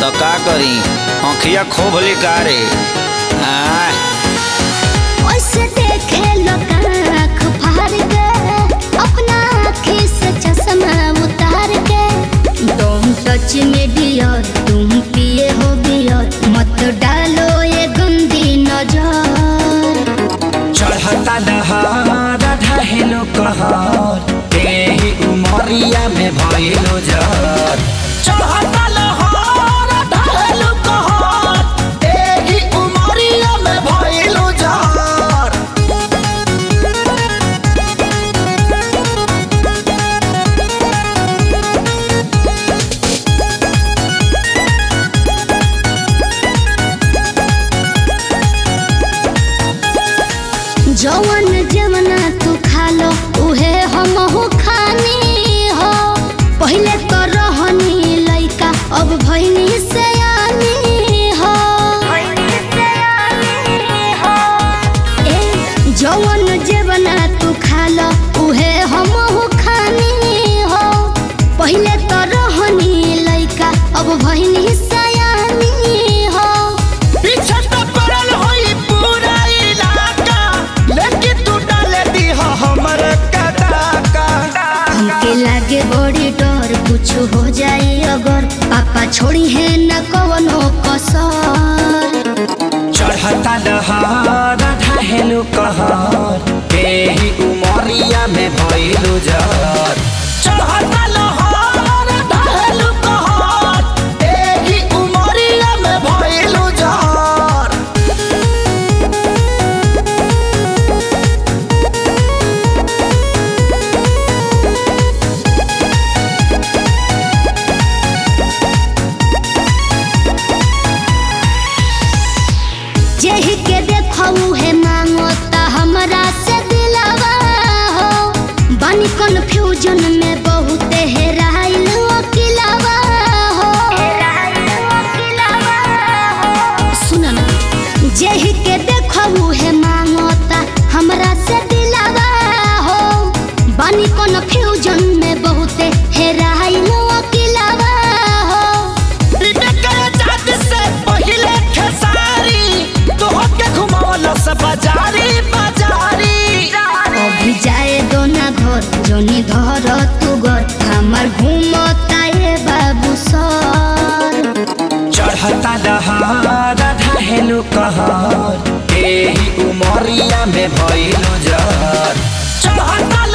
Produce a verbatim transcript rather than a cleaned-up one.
तो का करी आँखिया खूब लिकारे ओसे देखे लोग आँख फाड़ के अपना आँखी से चश्मा उतार के तुम टच में डियर तुम पिए हो बियर मत डालो ये गंदी नजर चढ़ता दहार ढहेलो कहर तेही उमरिया में भइलो जर चढ़ता लहर ढहेलो कहर तेही उमरिया में भइलो जर जवन जवना तू खा लो उहे हमहू खानी हो पहले तो रहनी लइका अब भइनी सयानी हो ए जवन जवना तू खा लो उहे हमहू खानी हो पहले तो रहनी लइका अब भइनी सयानी हो पीछे तो पड़ल होई पूरा इलाका लेकिन तू डाले दी हमर कदाका हमके लागे बड़ी डर कुछ हो जाए अगर पापा छोड़ी है न कवनो कसर चढ़ता दहार ढहेलो कहर तेही उमरिया में भइलो जर चढ़ता लहर ढहेलो कहर तेही उमरिया में भइलो जर जेहि के देखऊ है मांगो ता हमरा से दिलावा हो बनी कन्फ्यूजन में बहुत हेराइल अकेलावा हो सुन ना जेहि के देखऊ है मांगो ता हमरा से दिलावा हो बनी कन्फ्यूजन में बहुत हेराइल अकेलावा हो बाजारी बाजारी अभी जाए दो ना घर जोनी धर तू घर हमार घूमता ये बाबू सर चढ़ता दहार ढहेलो कहर तेही उमरिया में भइलो जर चढ़ता